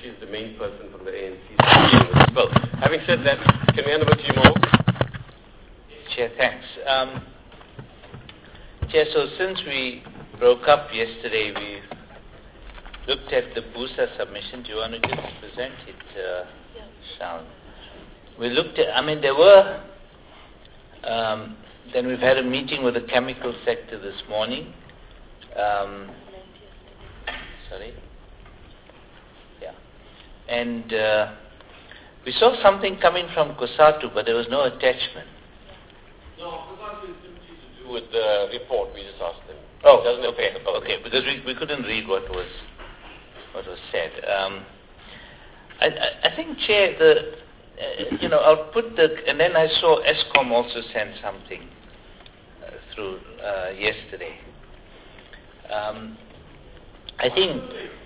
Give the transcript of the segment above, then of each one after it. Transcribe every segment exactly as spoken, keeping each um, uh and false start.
she's the main person from the A N C dealing with this bill. Having said that, can we hand over to you, Mo? Chair, thanks. Um, Chair, so since we broke up yesterday, we looked at the BUSA submission. Do you want to just present it, uh, yeah. Shaun? We looked at, I mean, there were, um, then we've had a meeting with the chemical sector this morning. Um, sorry? Yeah. And uh, we saw something coming from COSATU, but there was no attachment. No, COSATU is simply to do with the report. We just asked them. Oh, okay, okay, because we, we couldn't read what was what was said. Um, I, I, I think, Chair, the uh, you know, I'll put the, and then I saw ESCOM also send something uh, through uh, yesterday. Um, I think.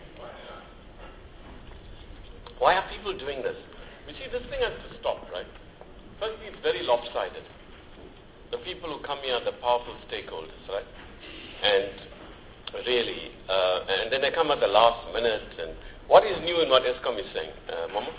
Why are people doing this? You see, this thing has to stop, right? Firstly, it's very lopsided. The people who come here are the powerful stakeholders, right? And really, uh, and then they come at the last minute. And what is new in what ESCOM is saying, uh, Momo?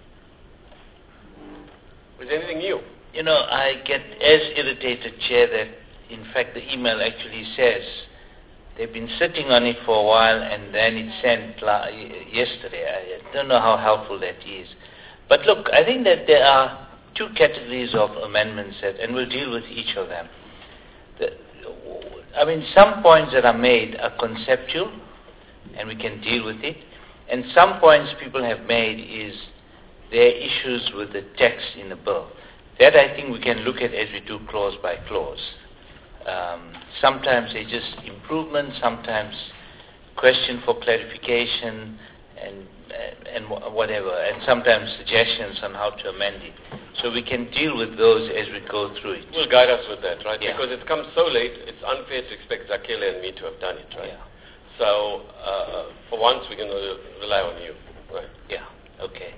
Is there anything new? You know, I get as irritated, Chair, that in fact the email actually says they've been sitting on it for a while and then it's sent la- yesterday. I don't know how helpful that is. But look, I think that there are two categories of amendments, that, and we'll deal with each of them. The, I mean, some points that are made are conceptual, and we can deal with it. And some points people have made is there are issues with the text in the bill. That I think we can look at as we do clause by clause. Um, sometimes they're just improvements, sometimes question for clarification, and and whatever, and sometimes suggestions on how to amend it. So we can deal with those as we go through it. Will guide us with that, right? Yeah. Because it's come so late, it's unfair to expect Zakele and me to have done it, right? Yeah. So, uh, for once, we're going to rely on you, right? Yeah, okay.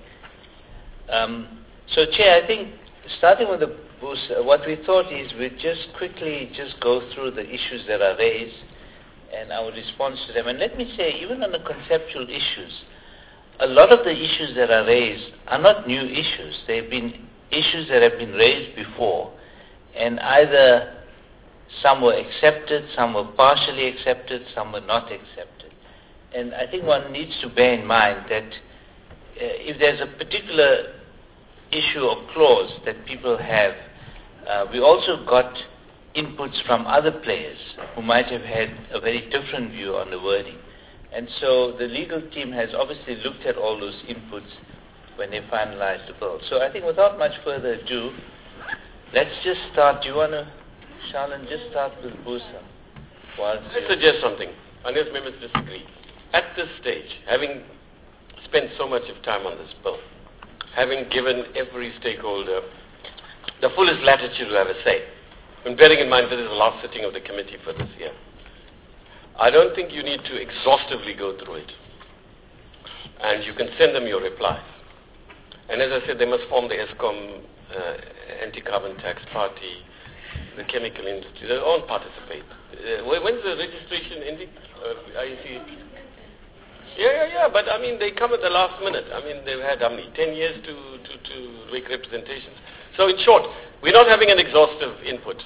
Um, so, Chair, I think starting with the BUSA, what we thought is we'd just quickly just go through the issues that are raised and our response to them. And let me say, even on the conceptual issues, a lot of the issues that are raised are not new issues. They've been issues that have been raised before, and either some were accepted, some were partially accepted, some were not accepted. And I think one needs to bear in mind that uh, if there's a particular issue or clause that people have, uh, we also got inputs from other players who might have had a very different view on the wording. And so the legal team has obviously looked at all those inputs when they finalized the bill. So I think without much further ado, let's just start. Do you want to, Shaun, just start with BUSA? I suggest something, unless members disagree. At this stage, having spent so much of time on this bill, having given every stakeholder the fullest latitude to have a say, and bearing in mind that this is the last sitting of the committee for this year, I don't think you need to exhaustively go through it. And you can send them your replies. And as I said, they must form the ESCOM uh, anti-carbon tax party, the chemical industry. They all participate. Uh, when's the registration ending? Uh, I see. Yeah, yeah, yeah. But I mean, they come at the last minute. I mean, they've had how many? Ten years to, to, to make representations. So in short, we're not having an exhaustive input.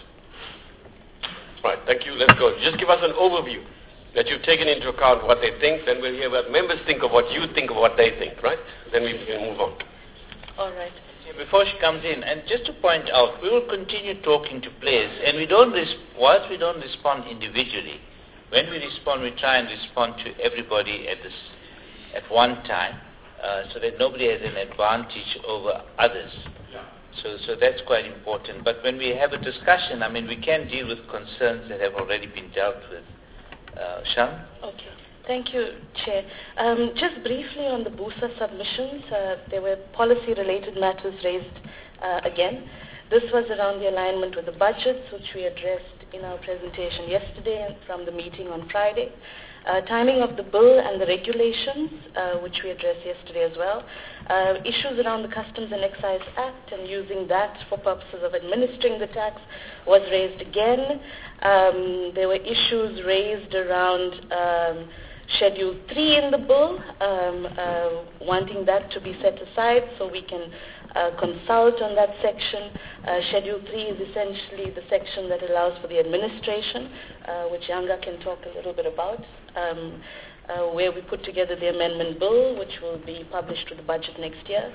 Right, thank you. Let's go. Just give us an overview that you've taken into account what they think, then we'll hear what members think of what you think of what they think, right? Then we can move on. All right. Before she comes in, and just to point out, we will continue talking to players, and we don't, res- whilst we don't respond individually, when we respond, we try and respond to everybody at this, at one time, uh, so that nobody has an advantage over others. Yeah. So, so that's quite important. But when we have a discussion, I mean, we can deal with concerns that have already been dealt with. Uh, Shaun? Okay. Thank you, Chair. Um, just briefly on the BUSA submissions, uh, there were policy-related matters raised uh, again. This was around the alignment with the budgets, which we addressed in our presentation yesterday and from the meeting on Friday. Uh, timing of the bill and the regulations, uh, which we addressed yesterday as well. Uh, issues around the Customs and Excise Act and using that for purposes of administering the tax was raised again. Um, there were issues raised around um, Schedule three in the bill, um, uh, wanting that to be set aside so we can uh, consult on that section. Uh, Schedule three is essentially the section that allows for the administration, uh, which Yanga can talk a little bit about, um, uh, where we put together the amendment bill, which will be published with the budget next year.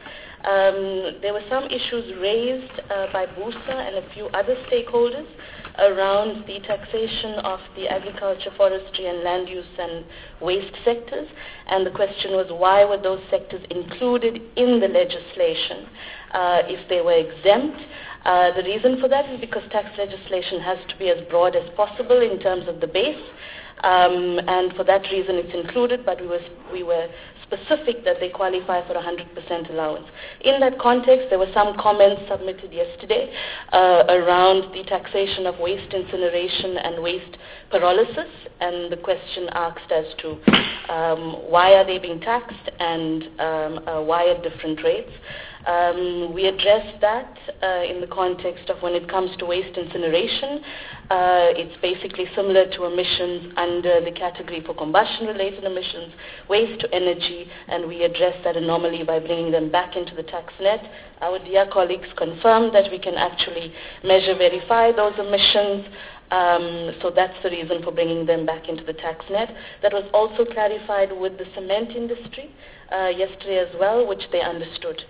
Um, there were some issues raised uh, by BUSA and a few other stakeholders around the taxation of the agriculture, forestry, and land use and waste sectors. And the question was, why were those sectors included in the legislation uh, if they were exempt? Uh, the reason for that is because tax legislation has to be as broad as possible in terms of the base. Um, and for that reason it's included, but we were, we were specific that they qualify for one hundred percent allowance. In that context, there were some comments submitted yesterday uh, around the taxation of waste incineration and waste pyrolysis, and the question asked as to um, why are they being taxed and um, uh, why at different rates. Um, we addressed that uh, in the context of when it comes to waste incineration. Uh, it's basically similar to emissions under the category for combustion-related emissions, waste to energy, and we address that anomaly by bringing them back into the tax net. Our dear colleagues confirmed that we can actually measure, verify those emissions. Um, so that's the reason for bringing them back into the tax net. That was also clarified with the cement industry uh, yesterday as well, which they understood.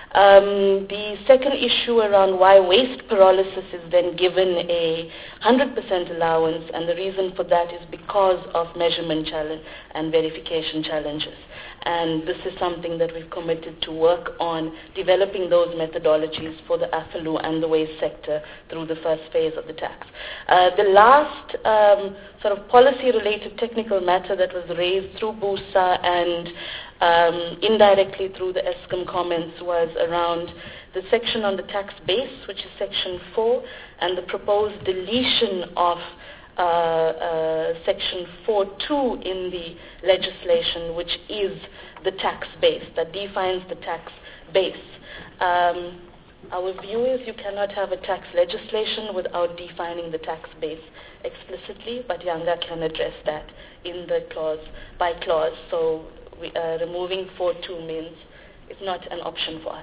Um, the second issue around why waste pyrolysis is then given a one hundred percent allowance, and the reason for that is because of measurement challenge and verification challenges. And this is something that we've committed to work on, developing those methodologies for the A F L U and the waste sector through the first phase of the tax. Uh, the last um, sort of policy-related technical matter that was raised through BUSA and um, indirectly through the ESCOM comments was around the section on the tax base, which is section four, and the proposed deletion of Uh, uh, section four point two in the legislation, which is the tax base, that defines the tax base. Um, our view is you cannot have a tax legislation without defining the tax base explicitly, but Yanga can address that in the clause by clause. So we, uh, removing four point two means it's not an option for us.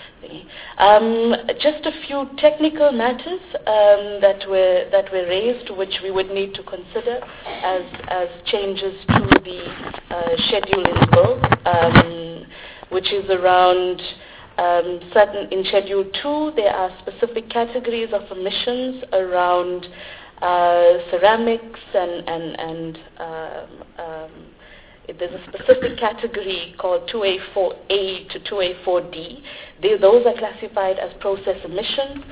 Um, just a few technical matters um, that were that were raised, which we would need to consider as as changes to the uh, schedule in the bill, um, which is around um, certain in Schedule Two. There are specific categories of emissions around uh, ceramics and and and um, um, there's a specific category called two A four A to two A four D. They, those are classified as process emissions.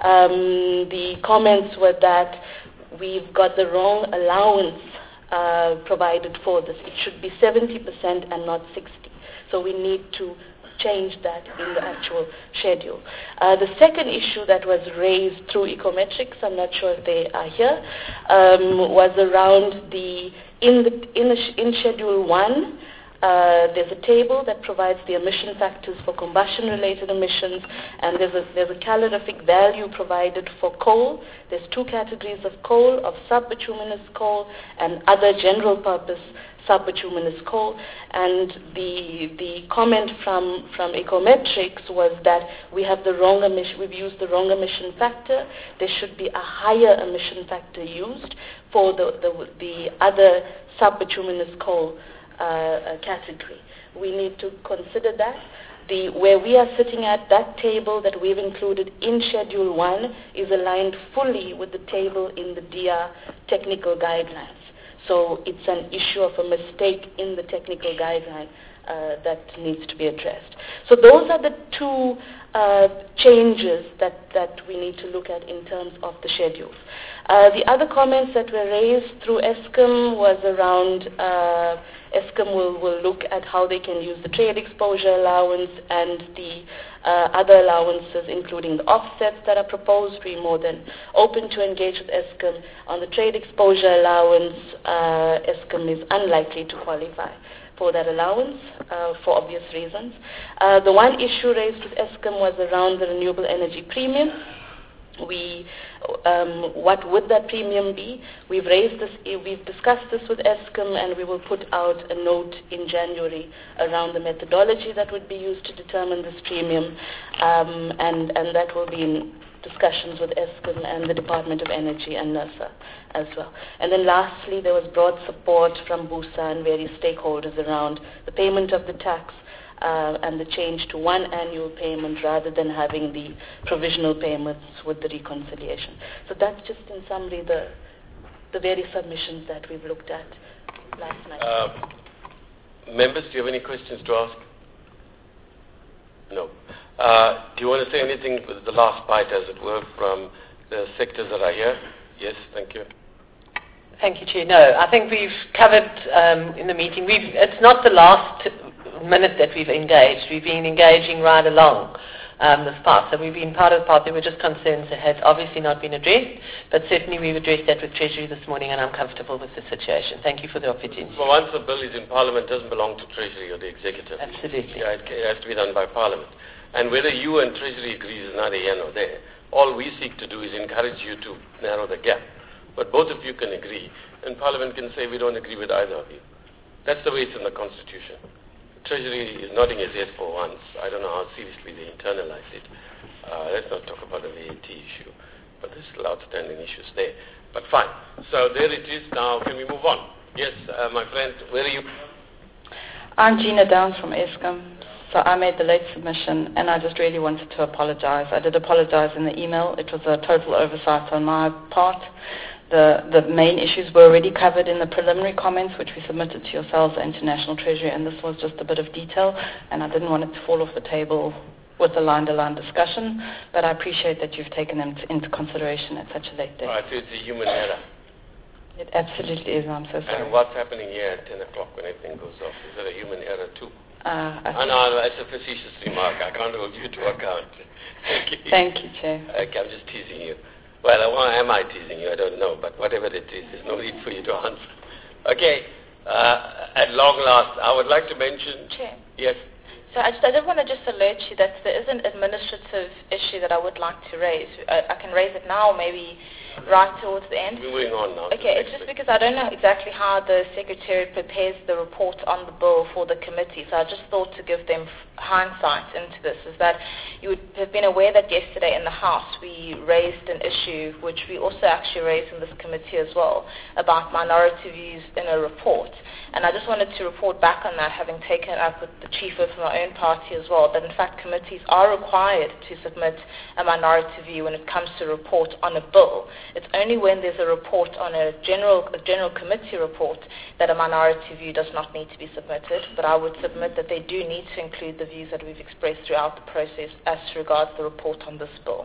Um, the comments were that we've got the wrong allowance uh, provided for this. It should be seventy percent and not sixty. So we need to change that in the actual schedule. Uh, the second issue that was raised through Ecometrics, I'm not sure if they are here, um, was around the In, the, in, the, in Schedule one, uh, there's a table that provides the emission factors for combustion-related emissions, and there's a, there's a calorific value provided for coal. There's two categories of coal, of subbituminous coal and other general-purpose subbituminous coal. And the the comment from, from Ecometrics was that we have the wrong emission, we've used the wrong emission factor. There should be a higher emission factor used for the, the, the other subbituminous coal uh, uh, category. We need to consider that. The, where we are sitting at, that table that we've included in Schedule one is aligned fully with the table in the D R technical guidelines. So it's an issue of a mistake in the technical guideline uh, that needs to be addressed. So those are the two uh, changes that, that we need to look at in terms of the schedules. Uh, the other comments that were raised through ESCOM was around uh, ESCOM will, will look at how they can use the trade exposure allowance and the uh, other allowances, including the offsets that are proposed. We're more than open to engage with ESCOM. On the trade exposure allowance, uh, ESCOM is unlikely to qualify for that allowance uh, for obvious reasons. Uh, the one issue raised with ESCOM was around the renewable energy premium, We, um, what would that premium be? We've raised this, we've discussed this with Eskom, and we will put out a note in January around the methodology that would be used to determine this premium, um, and, and that will be in discussions with Eskom and the Department of Energy and NERSA as well. And then lastly, there was broad support from BUSA and various stakeholders around the payment of the tax uh, and the change to one annual payment rather than having the provisional payments with the reconciliation. So that's just in summary the, the various submissions that we've looked at last night. Uh, members, do you have any questions to ask? No. Uh, do you want to say anything with the last bite, as it were, from the sectors that are here? Yes, thank you. Thank you, Chair. No, I think we've covered um, in the meeting. We've, it's not the last minute that we've engaged. We've been engaging right along um, this part. So we've been part of the part. There were just concerns that had obviously not been addressed, but certainly we've addressed that with Treasury this morning, and I'm comfortable with the situation. Thank you for the opportunity. Well, once the bill is in Parliament, it doesn't belong to Treasury or the Executive. Absolutely. Yeah, it, it has to be done by Parliament. And whether you and Treasury agree is neither here nor there. All we seek to do is encourage you to narrow the gap. But both of you can agree, and Parliament can say we don't agree with either of you. That's the way it's in the Constitution. Treasury is nodding his head for once. I don't know how seriously they internalize it. Uh, let's not talk about the V A T issue, but there's still outstanding issues there. But fine. So there it is. Now can we move on? Yes, uh, my friend, where are you? I'm Gina Downs from Eskom. So I made the late submission, and I just really wanted to apologize. I did apologize in the email. It was a total oversight on my part. The, the main issues were already covered in the preliminary comments, which we submitted to yourselves, the International Treasury, and this was just a bit of detail, and I didn't want it to fall off the table with a line-to-line discussion, but I appreciate that you've taken them to, into consideration at such a late date. All right, so it's a human error. It absolutely is, I'm so sorry. And what's happening here at ten o'clock when everything goes off? Is it a human error too? Uh, oh, no, that's a facetious remark. I can't hold you to account. Thank you. Thank you, Chair. Okay, I'm just teasing you. Well, why am I teasing you? I don't know, but whatever it is, there's no need for you to answer. Okay, uh, at long last, I would like to mention... Chair. Yes. So I, just, I did want to just alert you that there is an administrative issue that I would like to raise. I, I can raise it now, maybe right towards the end. We're moving on now. Okay, it's just because I don't know exactly how the Secretariat prepares the report on the bill for the committee, so I just thought to give them hindsight into this, is that you would have been aware that yesterday in the House we raised an issue, which we also actually raised in this committee as well, about minority views in a report. And I just wanted to report back on that, having taken it up with the chief of my own party as well, that in fact committees are required to submit a minority view when it comes to report on a bill. It's only when there's a report on a general, a general committee report that a minority view does not need to be submitted, but I would submit that they do need to include the views that we've expressed throughout the process as regards the report on this bill.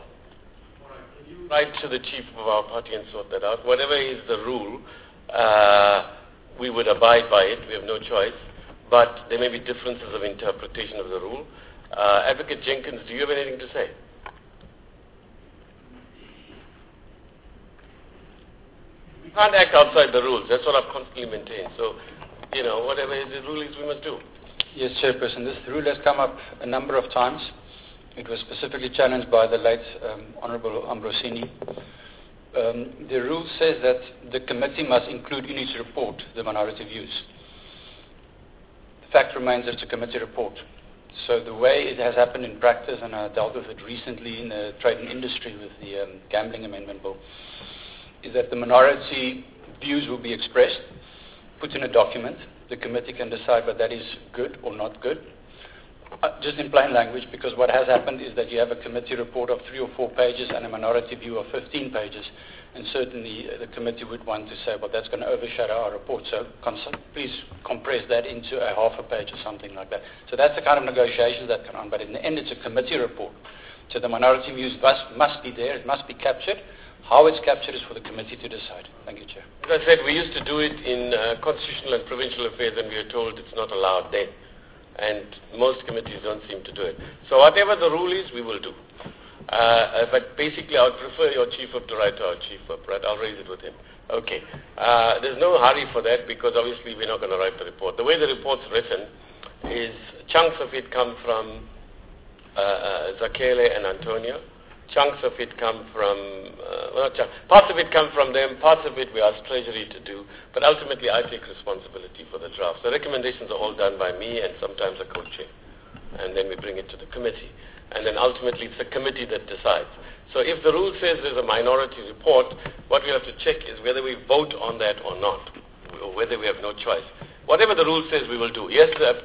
Write to the chief of our party and sort that out. Whatever is the rule, uh, we would abide by it. We have no choice. But there may be differences of interpretation of the rule. Uh, Advocate Jenkins, do you have anything to say? We can't act outside the rules. That's what I've constantly maintained. So, you know, whatever the rule is, we must do. Yes, Chairperson. This rule has come up a number of times. It was specifically challenged by the late um, Honourable Ambrosini. Um, the rule says that the committee must include in its report the minority views. The fact remains that it's a committee report. So the way it has happened in practice, and I dealt with it recently in the trade and industry with the um, gambling amendment bill, is that the minority views will be expressed, put in a document. The committee can decide whether that is good or not good. Uh, just in plain language, because what has happened is that you have a committee report of three or four pages and a minority view of fifteen pages, and certainly uh, the committee would want to say, well, that's going to overshadow our report, so cons- please compress that into a half a page or something like that. So that's the kind of negotiations that can on, but in the end it's a committee report. So the minority views must, must be there, it must be captured. How it's captured is for the committee to decide. Thank you, Chair. As I said, we used to do it in uh, constitutional and provincial affairs, and we were told it's not allowed then. And most committees don't seem to do it. So whatever the rule is, we will do. Uh, uh, but basically, I would prefer your chief up to write to our chief up, right? I'll raise it with him. Okay. Uh, there's no hurry for that because obviously we're not going to write the report. The way the report's written is chunks of it come from uh, uh, Zakele and Antonio, chunks of it come from, uh, well, not chunks, parts of it come from them, parts of it we ask Treasury to do, but ultimately I take responsibility for the draft. The recommendations are all done by me and sometimes a co-chair. And then we bring it to the committee. And then ultimately it's the committee that decides. So if the rule says there's a minority report, what we have to check is whether we vote on that or not, or whether we have no choice. Whatever the rule says, we will do. Yes, uh,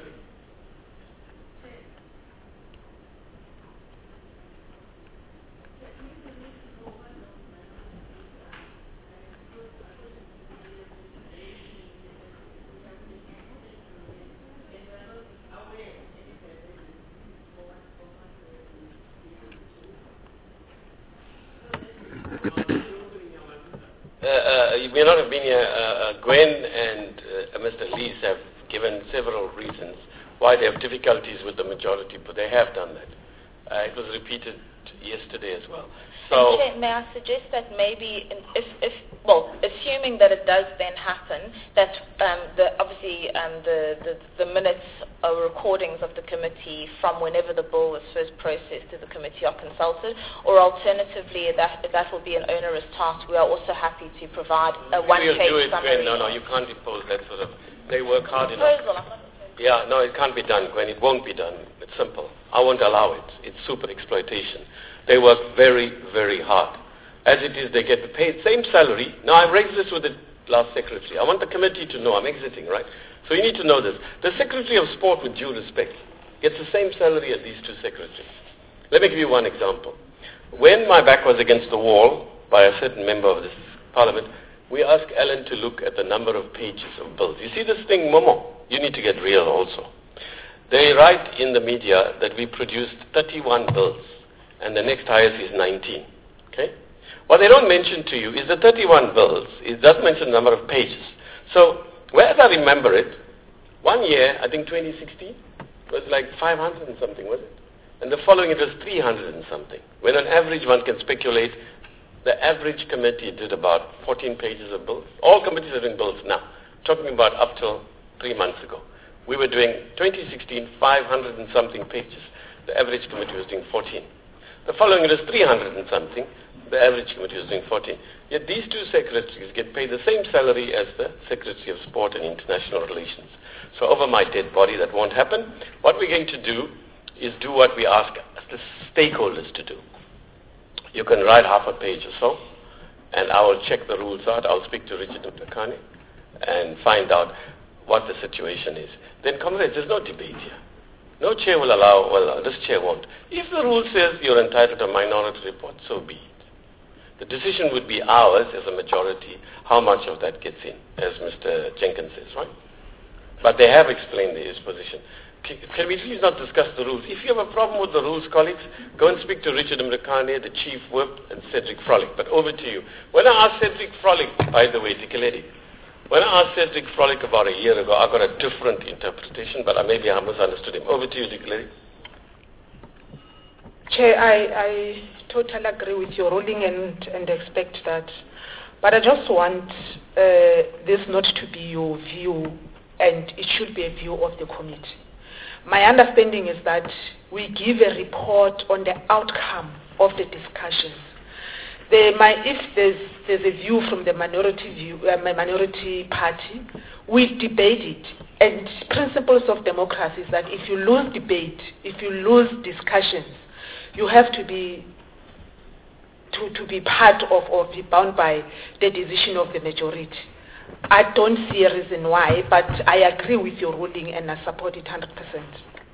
Uh, uh, you may not have been here. Uh, uh, Gwen and uh, Mister Lees have given several reasons why they have difficulties with the majority, but they have done that. Uh, it was repeated yesterday as well. So, Chair, may I suggest that maybe, if, if well, assuming that it does then happen, that um, the, obviously um, the, the, the minutes or recordings of the committee from whenever the bill was first processed to the committee are consulted, or alternatively, that that will be an onerous task. We are also happy to provide a one-page we'll do it, summary. Gwen. No, no, you can't impose that sort of. They work hard enough. Yeah, no, it can't be done, Gwen. It won't be done. It's simple. I won't allow it. It's super exploitation. They work very, very hard. As it is, they get paid same salary. Now, I've raised this with the last secretary. I want the committee to know. I'm exiting, right? So you need to know this. The Secretary of Sport, with due respect, gets the same salary as these two secretaries. Let me give you one example. When my back was against the wall by a certain member of this parliament, we asked Alan to look at the number of pages of bills. You see this thing, Momo? You need to get real also. They write in the media that we produced thirty-one bills, and the next highest is nineteen. Okay? What they don't mention to you is the thirty-one bills. It doesn't mention the number of pages. So, whereas I remember it, one year, I think twenty sixteen, was like five hundred and something, was it? And the following it was three hundred and something. When on average one can speculate, the average committee did about fourteen pages of bills. All committees are doing bills now. Talking about up till three months ago. We were doing twenty sixteen, five hundred and something pages. The average committee was doing fourteen. The following it was three hundred and something. The average committee was doing fourteen. Yet these two secretaries get paid the same salary as the Secretary of Sport and International Relations. So over my dead body, that won't happen. What we're going to do is do what we ask the stakeholders to do. You can write half a page or so, and I will check the rules out. I'll speak to Richard Mtakane and find out what the situation is. Then, comrades, there's no debate here. No chair will allow, well, this chair won't. If the rule says you're entitled to a minority report, so be it. The decision would be ours as a majority, how much of that gets in, as Mister Jenkins says, right? But they have explained his position. Can, can we please not discuss the rules? If you have a problem with the rules, colleagues, go and speak to Richard Mrakane, the Chief Whip, and Cedric Frolick. But over to you. When I asked Cedric Frolick, by the way, Dikeledi, when I asked Cedric Frolick about a year ago, I got a different interpretation, but maybe I misunderstood him. Over to you, Dikeledi. Chair, I, I totally agree with your ruling and, and expect that. But I just want uh, this not to be your view, and it should be a view of the committee. My understanding is that we give a report on the outcome of the discussions. The, my, if there's, there's a view from the minority view, uh, my minority party, we debate it. And principles of democracy is that if you lose debate, if you lose discussions, you have to be to, to be part of or be bound by the decision of the majority. I don't see a reason why, but I agree with your ruling and I support it one hundred percent.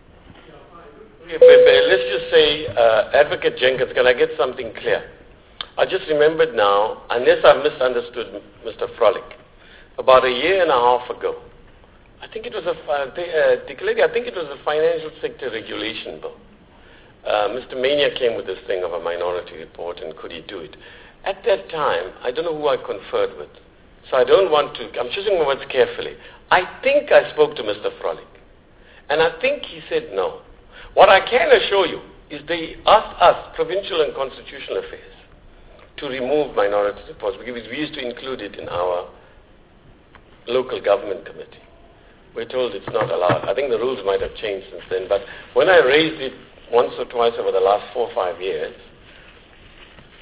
Let's just say, uh, Advocate Jenkins, can I get something clear? I just remembered now, unless I misunderstood Mister Frolick, about a year and a half ago, I think it was a, uh, I think it was a financial sector regulation bill. Uh, Mister Mania came with this thing of a minority report, and could he do it? At that time, I don't know who I conferred with, so I don't want to, I'm choosing my words carefully. I think I spoke to Mister Frolick, and I think he said no. What I can assure you is they asked us, Provincial and Constitutional Affairs, to remove minority reports, because we used to include it in our local government committee. We're told it's not allowed. I think the rules might have changed since then, but when I raised it once or twice over the last four or five years,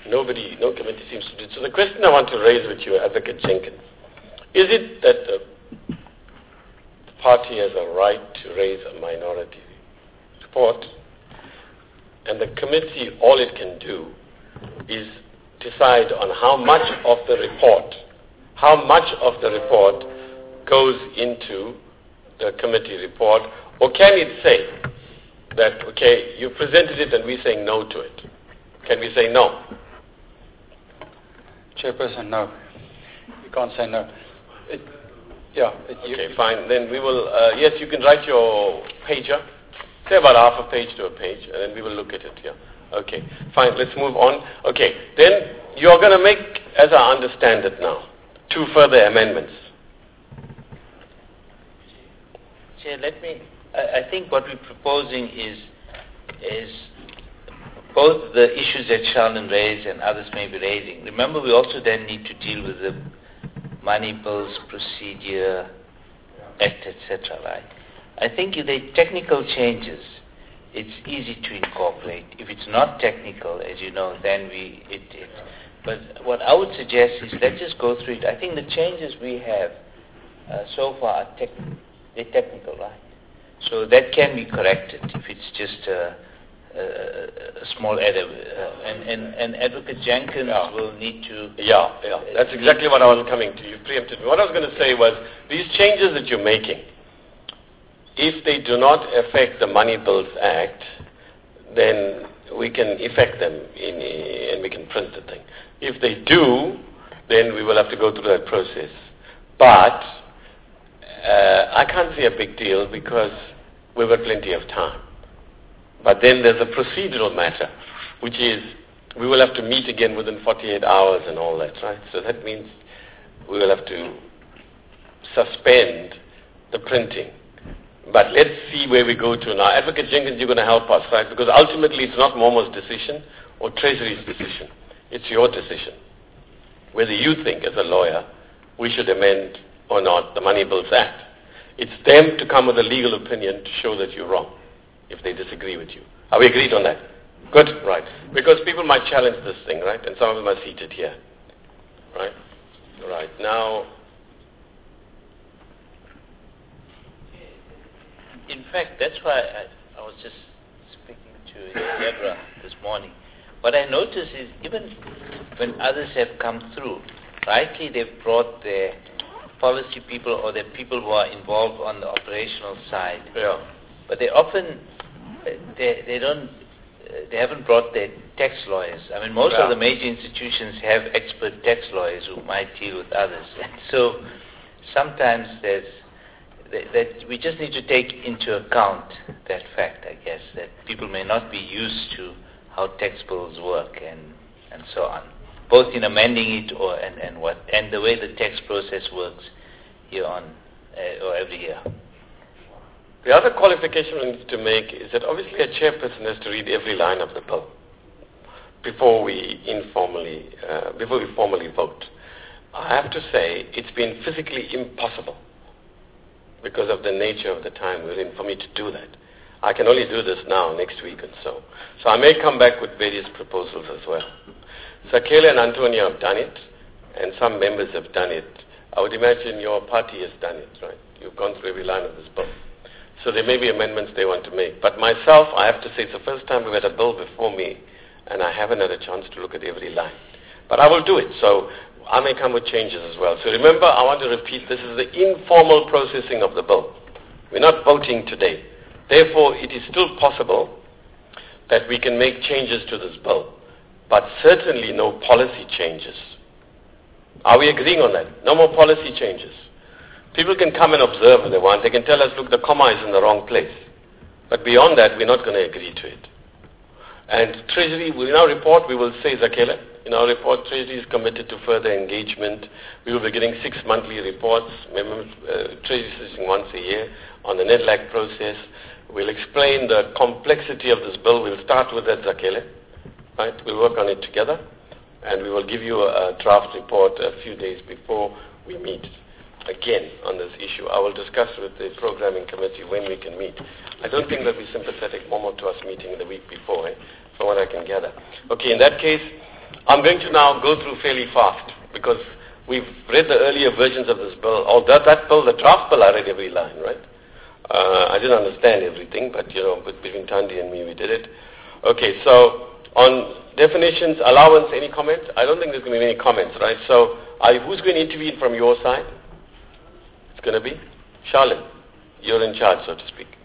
Nobody, no committee seems to do it. So the question I want to raise with you, Advocate Jenkins, is it that the party has a right to raise a minority report, and the committee, all it can do is decide on how much of the report, how much of the report goes into the committee report, or can it say that, okay, you presented it and we're saying no to it? Can we say no? Chairperson, no. You can't say no. It, yeah. It, okay, you, fine. Then we will, uh, yes, you can write your pager, say about half a page to a page, and then we will look at it, yeah. Okay, fine, let's move on. Okay, then you're going to make, as I understand it now, two further amendments. Chair, let me, I, I think what we're proposing is, is both the issues that Sheldon raised and others may be raising. Remember, we also then need to deal with the Money Bills Procedure Act, et cetera, right? I think if they technical changes, it's easy to incorporate. If it's not technical, as you know, then we, it, it. But what I would suggest is let's just go through it. I think the changes we have uh, so far are tech, they're technical, right? So that can be corrected if it's just a, a, a small error. Uh, and, and, and Advocate Jenkins yeah. will need to... Yeah, yeah. That's exactly what I was coming to. You preempted me. What I was going to say was, these changes that you're making, if they do not affect the Money Bills Act, then we can effect them in, and we can print the thing. If they do, then we will have to go through that process. But uh, I can't see a big deal because we've got plenty of time. But then there's a procedural matter, which is we will have to meet again within forty-eight hours and all that, right? So that means we will have to suspend the printing. But let's see where we go to now. Advocate Jenkins, you're going to help us, right? Because ultimately it's not Momo's decision or Treasury's decision. It's your decision. Whether you think, as a lawyer, we should amend or not the Money Bills Act. It's them to come with a legal opinion to show that you're wrong, if they disagree with you. Are we agreed on that? Good, right. Because people might challenge this thing, right? And some of them are seated here. Right? Right. Now... In fact, that's why I, I was just speaking to Deborah this morning. What I noticed is even when others have come through, rightly they've brought their policy people or their people who are involved on the operational side. Yeah. But they often, they, they don't, they haven't brought their tax lawyers. I mean, most yeah. of the major institutions have expert tax lawyers who might deal with others. And so sometimes there's, that we just need to take into account that fact, I guess, that people may not be used to how tax bills work and, and so on, both in amending it or and, and what and the way the tax process works here on uh, or every year. The other qualification we need to make is that obviously a chairperson has to read every line of the bill before we informally uh, before we formally vote. I have to say it's been physically impossible, because of the nature of the time we're in, for me to do that. I can only do this now, next week and so. So I may come back with various proposals as well. Zakhele and Antonio have done it, and some members have done it. I would imagine your party has done it, right? You've gone through every line of this bill. So there may be amendments they want to make. But myself, I have to say, it's the first time we've had a bill before me, and I haven't had a chance to look at every line. But I will do it. So I may come with changes as well. So remember, I want to repeat, this is the informal processing of the bill. We're not voting today. Therefore, it is still possible that we can make changes to this bill, but certainly no policy changes. Are we agreeing on that? No more policy changes. People can come and observe if they want. They can tell us, look, the comma is in the wrong place. But beyond that, we're not going to agree to it. And Treasury, in our report, we will say, Zakhele, in our report, Treasury is committed to further engagement. We will be getting six monthly reports. Uh, Treasury is sitting once a year on the N E D L A C process. We'll explain the complexity of this bill. We'll start with that, Zakhele. Right? We'll work on it together. And we will give you a, a draft report a few days before we meet again on this issue. I will discuss with the programming committee when we can meet. I don't think they'll be sympathetic, Momo, to us meeting the week before, eh, from what I can gather. Okay, in that case, I'm going to now go through fairly fast because we've read the earlier versions of this bill. Oh, that, that bill, the draft bill, I read every line, right? Uh, I didn't understand everything, but, you know, between Thandi and me, we did it. Okay, so on definitions, allowance, any comments? I don't think there's going to be any comments, right? So I, who's going to intervene from your side? It's going to be Charlene. You're in charge, so to speak.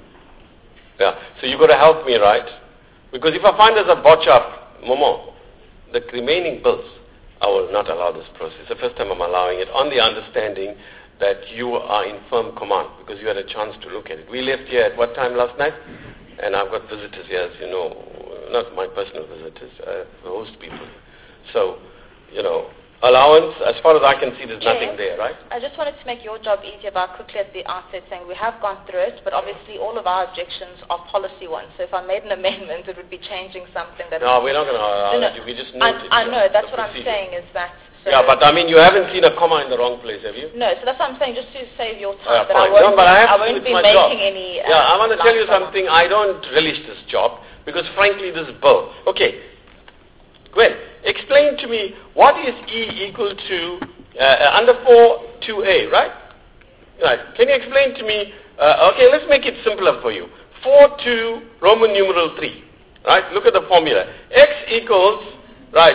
Yeah, so you've got to help me, right? Because if I find there's a botch up, Momo, the remaining bills, I will not allow this process. The first time I'm allowing it on the understanding that you are in firm command because you had a chance to look at it. We left here at what time last night? And I've got visitors here, as you know, not my personal visitors, uh, the host people. So, you know, allowance, as far as I can see, there's Chair, nothing there, right? I just wanted to make your job easier by quickly at the outset saying we have gone through it, but obviously all of our objections are policy ones. So if I made an amendment, it would be changing something that... No, we're not going to allow no, no, it. We just I, noted I know, that's the what procedure. I'm saying is that... So yeah, but I mean, you haven't seen a comma in the wrong place, have you? No, so that's what I'm saying, just to save your Yeah, time. but fine. I won't, No, but I have I to won't do be my making job. any... Uh, yeah, I want to tell you last something. I don't relish this job because, frankly, this bill... Okay, Gwen, explain to me what is E equal to uh, under four two A, right? Right. Can you explain to me... Uh, okay, let's make it simpler for you. four two Roman numeral three, right? Look at the formula. X equals... Right,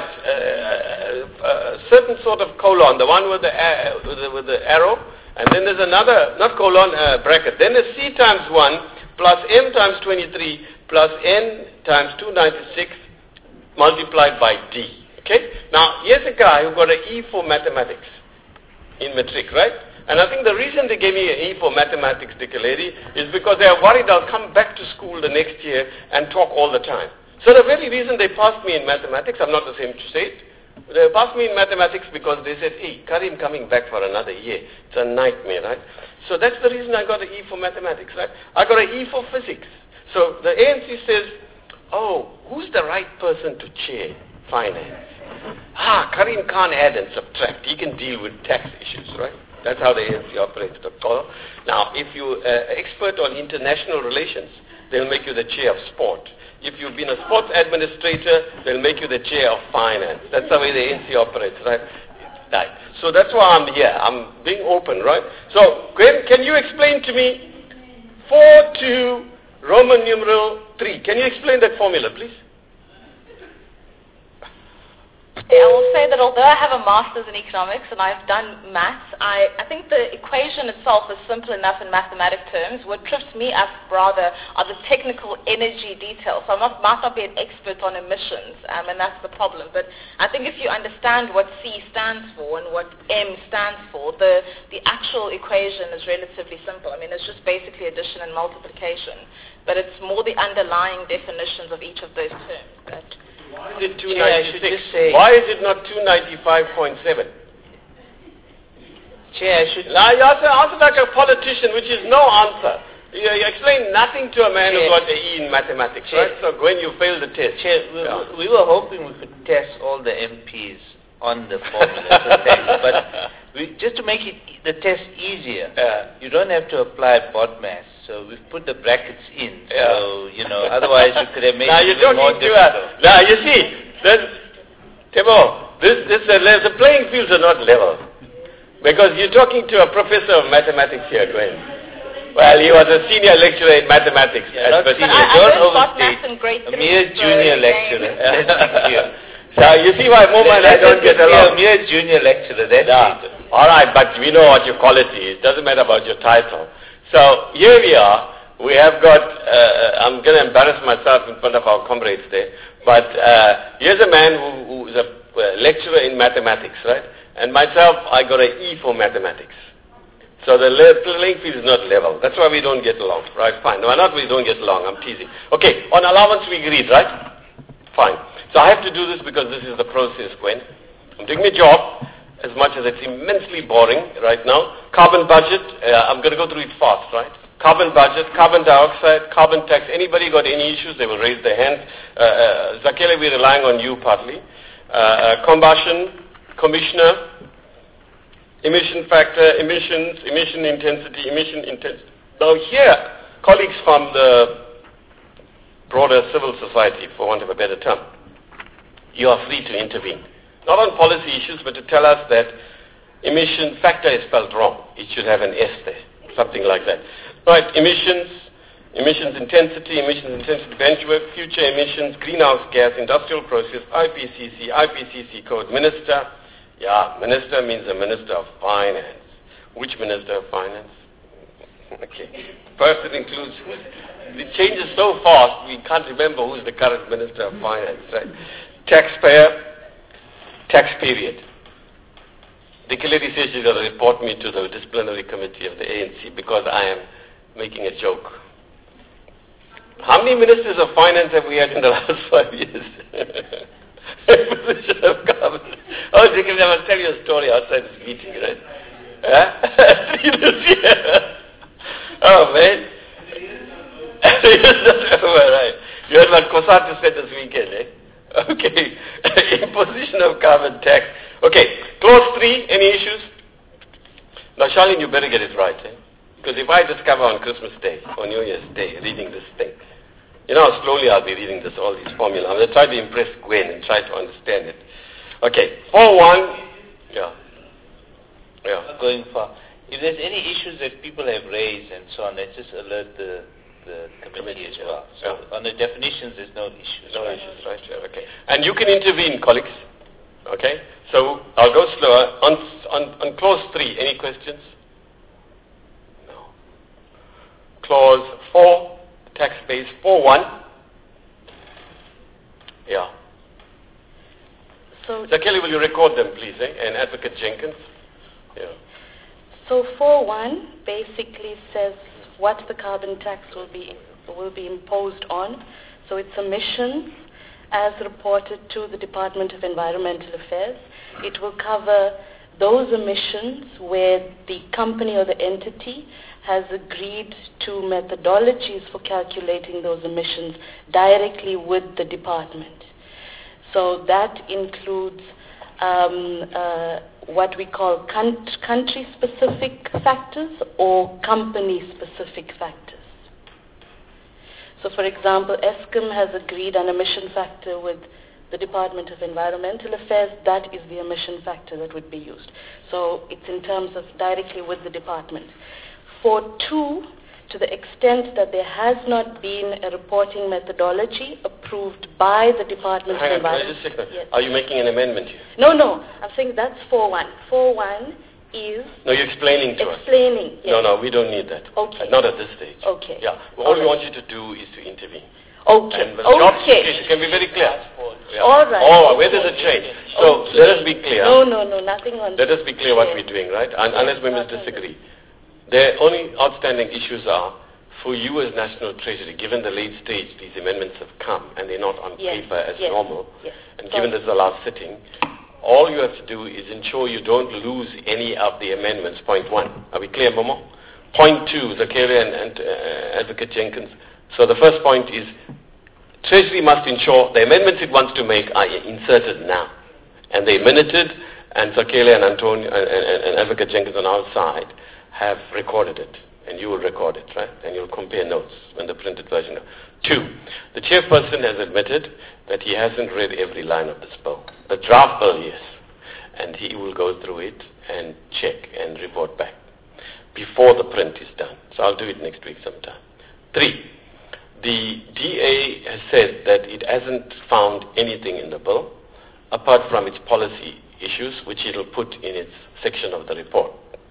uh, uh, certain sort of colon, the one with the, uh, with the with the arrow, and then there's another, not colon, uh, bracket. Then there's C times one plus M times twenty-three plus N times two hundred ninety-six multiplied by D. Okay? Now, here's a guy who got an E for mathematics in matric, right? And I think the reason they gave me an E for mathematics, Dick lady, is because they are worried I'll come back to school the next year and talk all the time. So the very reason they passed me in mathematics, I'm not ashamed to say it, they passed me in mathematics because they said, hey, Karim coming back for another year. It's a nightmare, right? So that's the reason I got an E for mathematics, right? I got an E for physics. So the A N C says, oh, who's the right person to chair finance? Ah, Karim can't add and subtract. He can deal with tax issues, right? That's how the A N C operates, Doctor Kolo. Now, if you're an expert on international relations, they'll make you the chair of sport. If you've been a sports administrator, they'll make you the chair of finance. That's the way the A N C operates, right? Right. So that's why I'm here. I'm being open, right? So, Gwen, can you explain to me four two Roman numeral three? Can you explain that formula, please? I will say that although I have a master's in economics and I've done maths, I, I think the equation itself is simple enough in mathematic terms. What trips me up rather are the technical energy details. So I not, might not be an expert on emissions, um, and that's the problem. But I think if you understand what C stands for and what M stands for, the, the actual equation is relatively simple. I mean, it's just basically addition and multiplication. But it's more the underlying definitions of each of those terms that... Why is it two ninety-six? Why is it not two ninety-five point seven? Chair, I should... Now, you answer, answer like a politician, which is no answer. You, you explain nothing to a man who got an E in mathematics, Chair. right? So when you failed the test. Chair, we, yeah. we were hoping we could test all the M Ps on the formula, but we, just to make it the test easier, yeah. you don't have to apply BODMAS. So we've put the brackets in. Yeah. So, you know, otherwise we could have made now it you're even more talking to a, difficult. now you see, this, Timo, this, this, uh, the playing fields are not level. Because you're talking to a professor of mathematics here, Gwen. Well, he was a senior lecturer in mathematics. Yeah, not senior, I, I don't learned overstate. maths in grade A three, mere so junior again- lecturer. Let's be clear. So you see why moment I don't get along. A mere junior lecturer, that's Yeah. it. All right, but we know what your quality is. Doesn't matter about your title. So here we are. We have got, uh, I'm going to embarrass myself in front of our comrades there, but uh, here's a man who, who is a uh, lecturer in mathematics, right? And myself, I got an E for mathematics. So the le- playing field is not level. That's why we don't get along, right? Fine. No, not we don't get along. I'm teasing. Okay, on allowance we agreed, right? Fine. So I have to do this because this is the process, Gwen. I'm doing my job, as much as it's immensely boring right now. Carbon budget, uh, I'm going to go through it fast, right? Carbon budget, carbon dioxide, carbon tax. Anybody got any issues, they will raise their hand. Uh, uh, Zakele, we're relying on you partly. Uh, uh, combustion, commissioner, emission factor, emissions, emission intensity, emission intensity. Now here, colleagues from the broader civil society, for want of a better term, you are free to intervene. Not on policy issues, but to tell us that emission factor is spelled wrong. It should have an S there, something like that. Right, emissions, emissions intensity, emissions intensity benchmark, future emissions, greenhouse gas, industrial process, I P C C, I P C C code, minister. Yeah, minister means the minister of finance. Which minister of finance? Okay. First it includes, it changes so fast, we can't remember who's the current minister of finance, right? Taxpayer, tax period. Dikiledi says she's going to report me to the disciplinary committee of the A N C because I am making a joke. How many ministers of finance have we had in the last five years? Position of government. Oh, Dikiledi, I must tell you a story outside this meeting, right? Huh? Three this year. Oh, man. Right. You heard what Kosato said this weekend, eh? Okay. Imposition of carbon tax. Okay. Clause three, any issues? Now, Charlene, you better get it right, eh? Because if I discover on Christmas Day, or New Year's Day, reading this thing, you know how slowly I'll be reading this, all these formulas. I'm going to try to impress Gwen and try to understand it. Okay. four one. Yeah. Yeah. Going far. If there's any issues that people have raised and so on, let's just alert the, the committee as well. So yeah. On the definitions, there's no issues. No right? issues, right? Yeah, okay. And you can intervene, colleagues. Okay? So I'll go slower. On, on, on clause three, any questions? No. Clause four, tax base four one. Yeah. So, Zakeli, will you record them, please, eh? And Advocate Jenkins. Yeah. So four one basically says what the carbon tax will be will be imposed on. So it's emissions as reported to the Department of Environmental Affairs. It will cover those emissions where the company or the entity has agreed to methodologies for calculating those emissions directly with the department. So that includes um, uh, what we call con- country-specific factors or company-specific factors. So, for example, Eskom has agreed an emission factor with the Department of Environmental Affairs. That is the emission factor that would be used. So it's in terms of directly with the department. For two, to the extent that there has not been a reporting methodology approved by the Department Hang of on, Environment. just a second. Yes. Are you making an amendment here? No, no. I'm saying that's four one. four one is No, you're explaining to us. explaining. Yes. No, no, we don't need that. Okay. Not at this stage. Okay. Yeah. Well, all All we right. want you to do is to intervene. Okay. And the job Okay. specification can be very clear. Yeah. All right. Oh, where does it change? So Okay. let us be clear. No, no, no, nothing on Let us be clear what Yes. we're doing, right? Un- Yes, unless members nothing. disagree. The only outstanding issues are for you as National Treasury, given the late stage these amendments have come and they're not on Yes, paper as yes, normal, yes. and Sorry. given this is the last sitting, all you have to do is ensure you don't lose any of the amendments, point one. Are we clear, Momo? Point two, Zakaria and, and uh, Advocate Jenkins. So the first point is Treasury must ensure the amendments it wants to make are inserted now. And they minuted, and Zakaria and Antonio and, and, and Advocate Jenkins on our side have recorded it. And you will record it, right? And you'll compare notes when the printed version. Two, the chairperson has admitted that he hasn't read every line of this bill. The draft bill, yes. And he will go through it and check and report back before the print is done. So I'll do it next week sometime. Three, the D A has said that it hasn't found anything in the bill apart from its policy issues, which it will put in its section of the report.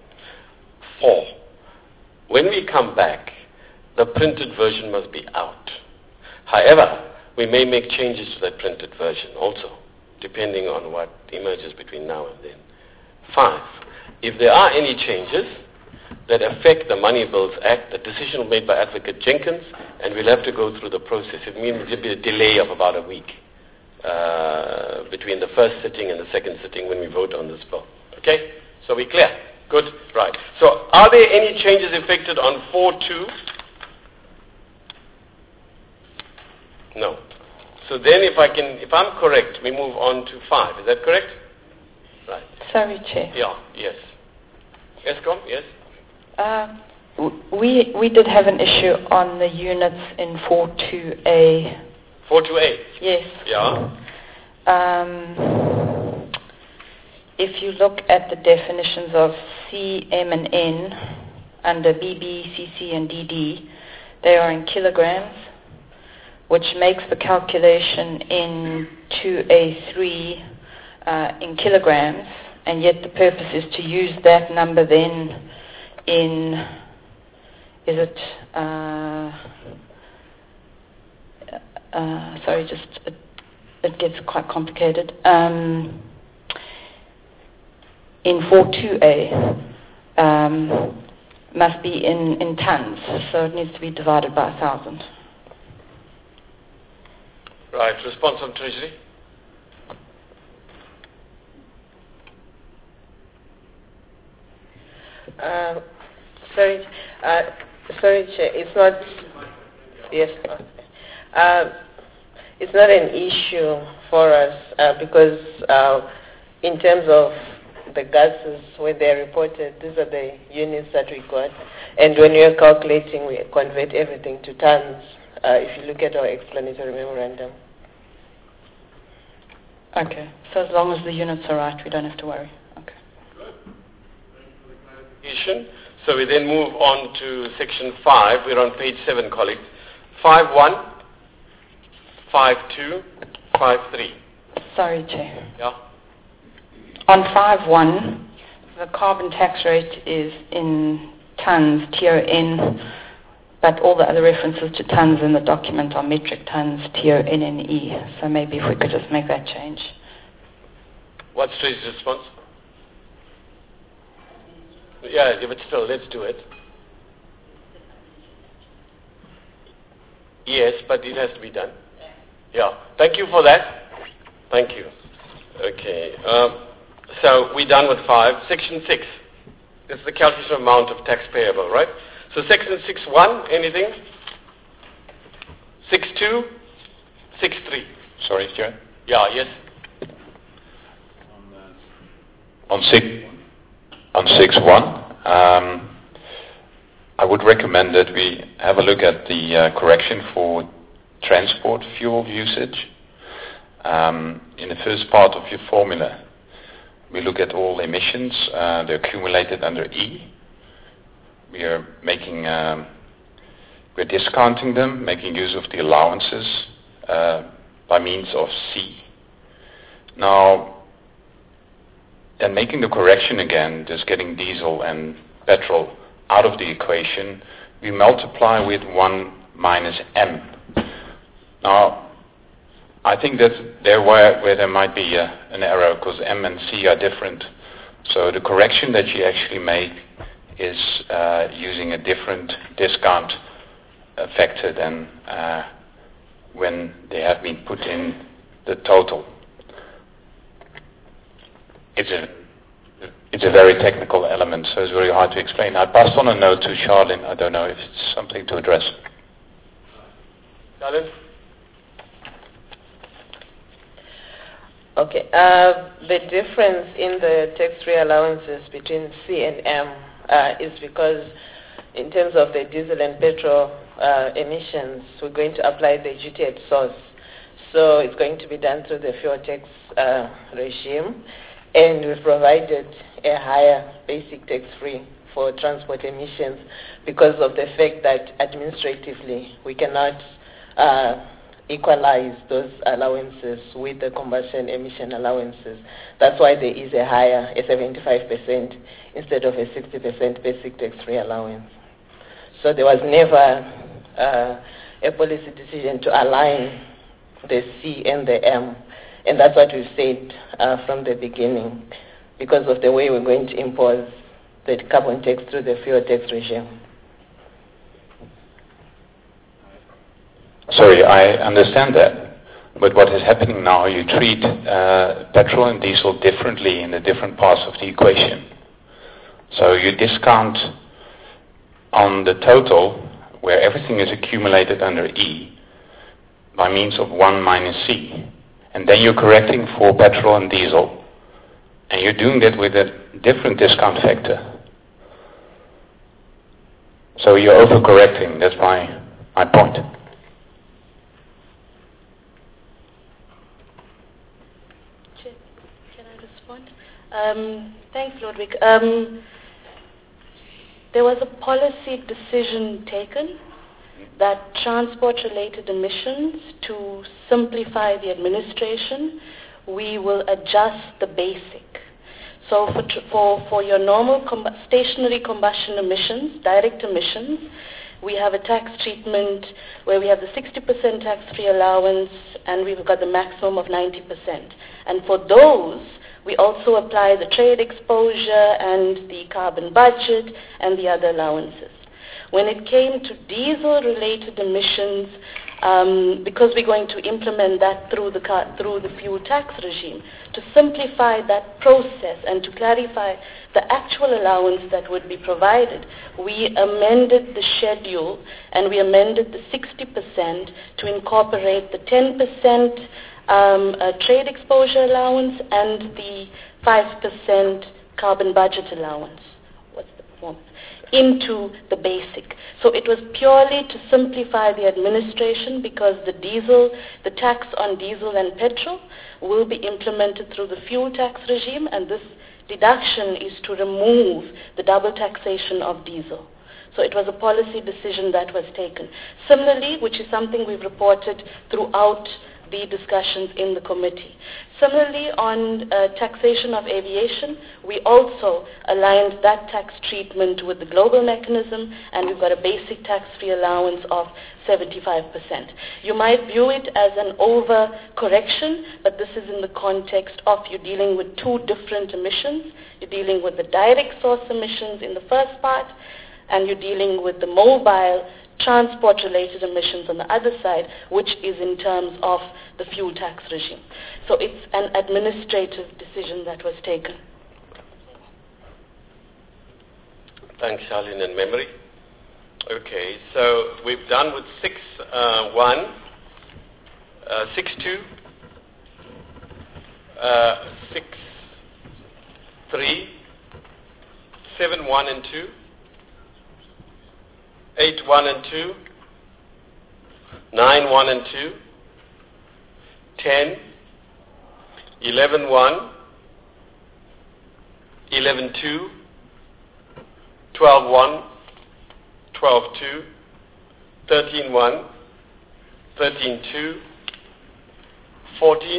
Four, when we come back, the printed version must be out. However, we may make changes to that printed version also, depending on what emerges between now and then. Five, if there are any changes that affect the Money Bills Act, the decision will be made by Advocate Jenkins, and we'll have to go through the process. It means there'll be a delay of about a week uh, between the first sitting and the second sitting when we vote on this bill. Okay? So we're clear? Good. Right. So are there any changes affected on four two? No. So then if I can, if I'm correct, we move on to five. Is that correct? Right. Sorry, Chair. Yeah. Yes. Eskom? Yes. Uh, w- we we did have an issue on the units in four two A. four two A? Yes. Yeah. Um, if you look at the definitions of C, M, and N under B B, C C, and D D, they are in kilograms, which makes the calculation in two A three uh, in kilograms, and yet the purpose is to use that number then in, is it, uh, uh, sorry, just, it, it gets quite complicated. Um, in four two A, um, must be in, in tons, so it needs to be divided by a thousand. Right, response from Treasury. Uh, sorry, uh, sorry, Chair, it's not, yes, uh, it's not an issue for us uh, because uh, in terms of the gases, when they're reported, these are the units that we got, and when we're calculating, we convert everything to tons, uh, if you look at our explanatory memorandum. Okay, so as long as the units are right, we don't have to worry. So we then move on to section five. We're on page seven, colleagues. five one, five two, five three. Sorry, Chair. Yeah. On five one, the carbon tax rate is in tons, T O N, but all the other references to tons in the document are metric tons, T O N N E. So maybe if we could just make that change. What's Tracy's response? Yeah, but still, let's do it. Yes, but it has to be done. Yeah, thank you for that. Thank you. Okay, um, so we're done with five. Section six. This is the calculation amount of tax payable, right? So section six one, anything? Six two, six three. Sorry, Chair. Yeah, yes. On six. On six one, um, I would recommend that we have a look at the uh, correction for transport fuel usage. Um, in the first part of your formula, we look at all emissions, uh, they're accumulated under E. We are making, um, we're discounting them, making use of the allowances uh, by means of C. Now, and making the correction again, just getting diesel and petrol out of the equation, we multiply with one minus M. Now, I think that's there where, where there might be a, an error, because M and C are different. So the correction that you actually make is uh, using a different discount uh, factor than uh, when they have been put in the total. It's a it's a very technical element, so it's very hard to explain. I passed on a note to Charlene. I don't know if it's something to address. Charlene? Okay. Uh, the difference in the tax-free allowances between C and M uh, is because in terms of the diesel and petrol uh, emissions, we're going to apply the duty at source. So it's going to be done through the fuel tax uh, regime. And we've provided a higher basic tax-free for transport emissions because of the fact that administratively we cannot uh, equalize those allowances with the combustion emission allowances. That's why there is a higher, a seventy-five percent instead of a sixty percent basic tax-free allowance. So there was never uh, a policy decision to align the C and the M. And that's what we've said uh, from the beginning, because of the way we're going to impose the carbon tax through the fuel tax regime. Sorry, I understand that. But what is happening now, you treat uh, petrol and diesel differently in the different parts of the equation. So you discount on the total, where everything is accumulated under E, by means of one minus C. And then you're correcting for petrol and diesel. And you're doing that with a different discount factor. So you're overcorrecting. That's my, my point. Chair, can I respond? Um, thanks, Ludwig. Um, there was a policy decision taken that transport-related emissions, to simplify the administration, we will adjust the basic. So for, tr- for, for your normal com- stationary combustion emissions, direct emissions, we have a tax treatment where we have the sixty percent tax-free allowance and we've got the maximum of ninety percent. And for those, we also apply the trade exposure and the carbon budget and the other allowances. When it came to diesel-related emissions, um, because we're going to implement that through the car, through the fuel tax regime, to simplify that process and to clarify the actual allowance that would be provided, we amended the schedule and we amended the sixty percent to incorporate the ten percent um, uh, trade exposure allowance and the five percent carbon budget allowance. What's the performance? Into the basic. So it was purely to simplify the administration, because the diesel, the tax on diesel and petrol will be implemented through the fuel tax regime, and this deduction is to remove the double taxation of diesel. So it was a policy decision that was taken. Similarly, which is something we've reported throughout the discussions in the committee. Similarly, on uh, taxation of aviation, we also aligned that tax treatment with the global mechanism, and we've got a basic tax-free allowance of seventy-five percent. You might view it as an over-correction, but this is in the context of you dealing with two different emissions. You're dealing with the direct source emissions in the first part, and you're dealing with the mobile transport-related emissions on the other side, which is in terms of the fuel tax regime. So it's an administrative decision that was taken. Thanks, Charlene, and memory. Okay, so we've done with six uh, one, uh, six two, uh, six three, seven one and two. eight one and two, nine one and two, ten, eleven one, eleven two, twelve one, twelve two, thirteen one, thirteen two, fourteen,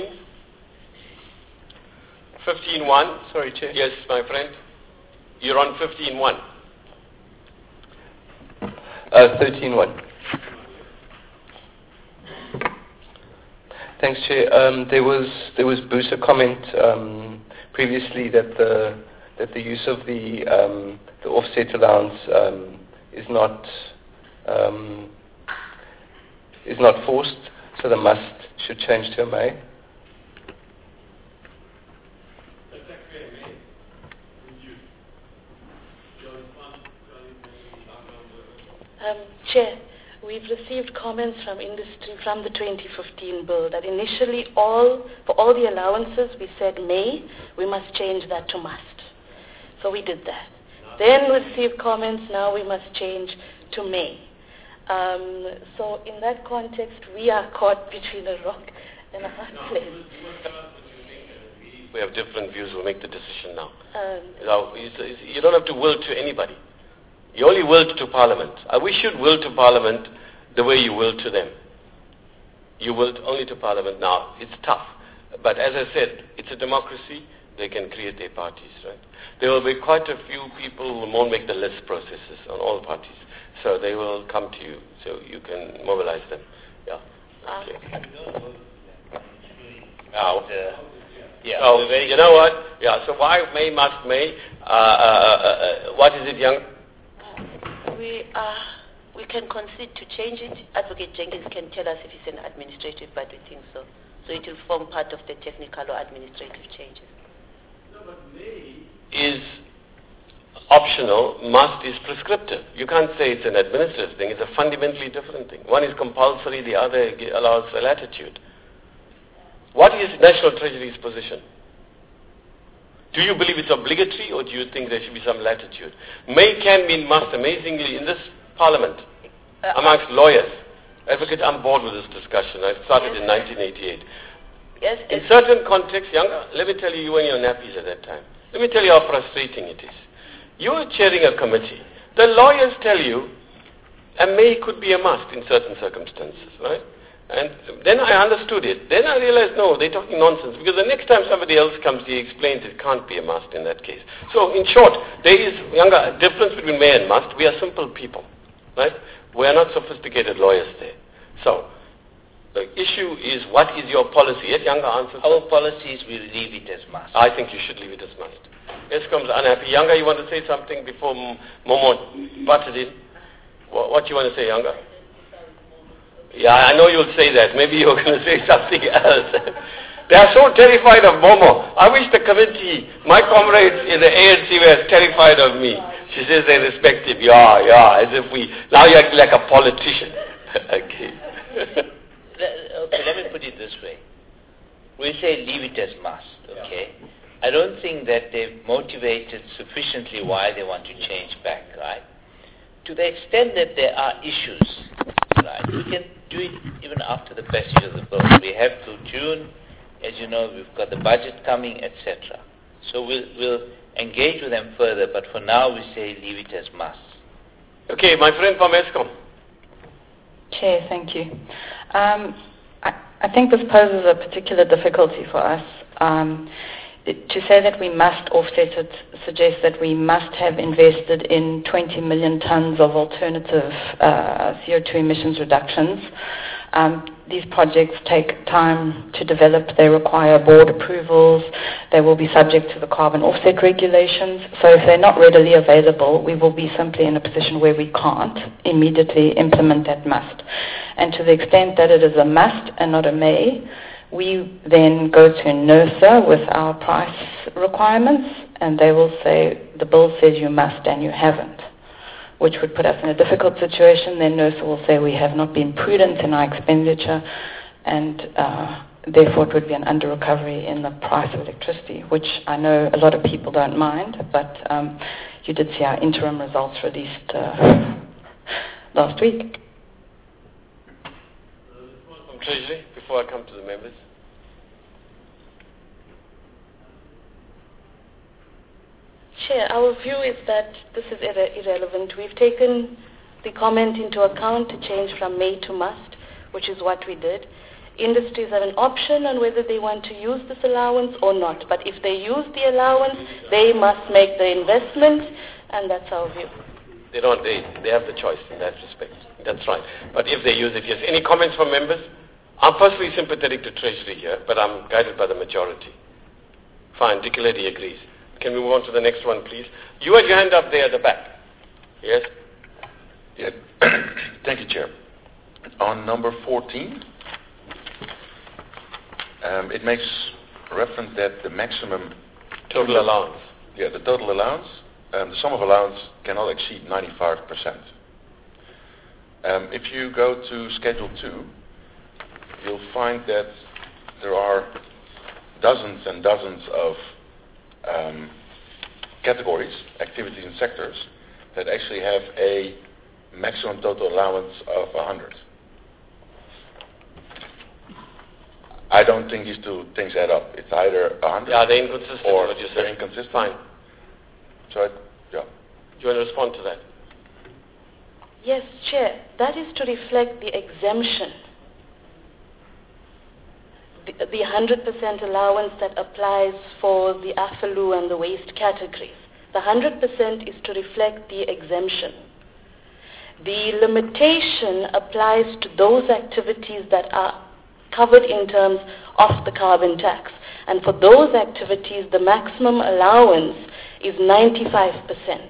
fifteen one. Sorry, Chair. Yes, my friend. You're on fifteen one. Uh, thirteen one. Thanks, Chair. Um, there was there was Bruce a comment um, previously that the that the use of the um, the offset allowance um, is not um, is not forced, so the must should change to a may. Um, Chair, we've received comments from industry from the twenty fifteen bill that initially all, for all the allowances, we said may, we must change that to must. So we did that. Then received comments, now we must change to may. Um, so in that context, we are caught between a rock and a hard place. We have different views, we'll make the decision now. Um, You know, you you don't have to will to anybody. You only willed to Parliament. I wish you'd will to Parliament the way you will to them. You willed only to Parliament now. It's tough. But as I said, it's a democracy. They can create their parties, right? There will be quite a few people who won't make the list processes on all parties. So they will come to you. So you can mobilize them. Yeah. Okay. Now, Yeah, so, we're very you know what? Yeah, so why may, must, may? Uh, uh, uh, what is it, Young? We uh, we can concede to change it. Advocate Jenkins can tell us if it's an administrative, but we think so. So it will form part of the technical or administrative changes. No, but may is optional, must is prescriptive. You can't say it's an administrative thing. It's a fundamentally different thing. One is compulsory, the other allows a latitude. What is National Treasury's position? Do you believe it's obligatory, or do you think there should be some latitude? May can mean must. Amazingly, in this Parliament, uh, amongst lawyers, advocate, I'm bored with this discussion. I started in nineteen eighty-eight. Yes, In certain contexts, younger, let me tell you, you were in your nappies at that time. Let me tell you how frustrating it is. You are chairing a committee. The lawyers tell you a may could be a must in certain circumstances, right? And then I understood it. Then I realized, no, they're talking nonsense, because the next time somebody else comes, he explains it can't be a must in that case. So in short, there is younger a difference between may and must. We are simple people, right? We are not sophisticated lawyers there. So the issue is, what is your policy? Yes, younger answer. Our policy is we leave it as must. I think you should leave it as must. Eskom's unhappy. Younger, you want to say something before Momo butted in? What, what you want to say, younger? Yeah, I know you'll say that. Maybe you're going to say something else. They are so terrified of Momo. I wish the committee, my comrades in the A N C were as terrified of me. She says they respect him. Yeah, yeah, as if we, now you're acting like a politician. Okay. Okay, let me put it this way. We say leave it as must, okay? I don't think that they've motivated sufficiently why they want to change back, right? To the extent that there are issues, right, we can do it even after the passage of the bill. We have till June, as you know, we've got the budget coming, et cetera. So we'll, we'll engage with them further, but for now we say leave it as must. Okay, my friend from Eskom. Chair, thank you. Um, I, I think this poses a particular difficulty for us. Um, it, to say that we must offset it suggests that we must have invested in twenty million tons of alternative uh, C O two emissions reductions. Um, these projects take time to develop. They require board approvals. They will be subject to the carbon offset regulations. So if they're not readily available, we will be simply in a position where we can't immediately implement that must. And to the extent that it is a must and not a may, we then go to NERSA with our price requirements, and they will say, the bill says you must and you haven't, which would put us in a difficult situation. Then NERSA will say we have not been prudent in our expenditure, and uh, therefore it would be an under-recovery in the price of electricity, which I know a lot of people don't mind, but um, you did see our interim results released uh, last week. From Treasury, before I come to the members. Chair, our view is that this is irre- irrelevant. We've taken the comment into account to change from may to must, which is what we did. Industries have an option on whether they want to use this allowance or not. But if they use the allowance, they must make the investment, and that's our view. They don't. They, they have the choice in that respect. That's right. But if they use it, yes. Any comments from members? I'm personally sympathetic to Treasury here, but I'm guided by the majority. Fine. Dick Lady agrees. Can we move on to the next one, please? You had your hand up there at the back. Yes? Yeah. Thank you, Chair. On number fourteen, um, it makes reference that the maximum total allowance. Yeah, the total allowance, um, the sum of allowance cannot exceed ninety-five percent. Um, if you go to Schedule two, you'll find that there are dozens and dozens of um, categories, activities and sectors that actually have a maximum total allowance of one hundred. I don't think these two things add up. It's either one hundred yeah, they're inconsistent or what you they're say. inconsistent. Fine. So, I, yeah. Do you want to respond to that? Yes, Chair. That is to reflect the exemption, the, the one hundred percent allowance that applies for the A F A L U and the waste categories. The one hundred percent is to reflect the exemption. The limitation applies to those activities that are covered in terms of the carbon tax. And for those activities, the maximum allowance is ninety-five percent.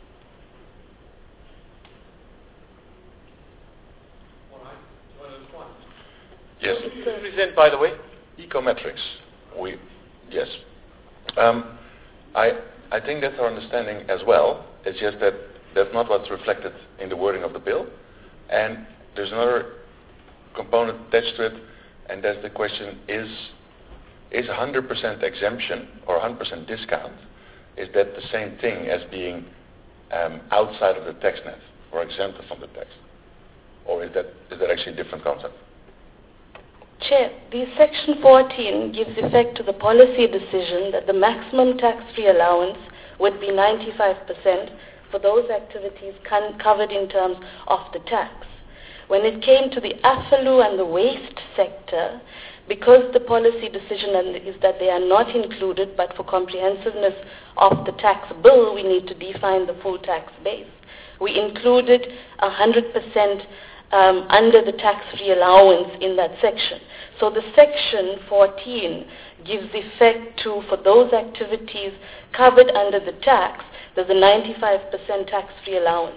Yes. Present, by the way. Ecometrics. We, yes. Um, I, I think that's our understanding as well. It's just that that's not what's reflected in the wording of the bill. And there's another component attached to it, and that's the question, is is one hundred percent exemption or one hundred percent discount, is that the same thing as being um, outside of the tax net or exempted from the tax? Or is that is that actually a different concept? Chair, the Section fourteen gives effect to the policy decision that the maximum tax-free allowance would be ninety-five percent for those activities con- covered in terms of the tax. When it came to the AFALU and the waste sector, because the policy decision is that they are not included, but for comprehensiveness of the tax bill, we need to define the full tax base. We included one hundred percent um, under the tax-free allowance in that section. So the Section fourteen gives effect to, for those activities covered under the tax, there's a ninety-five percent tax-free allowance.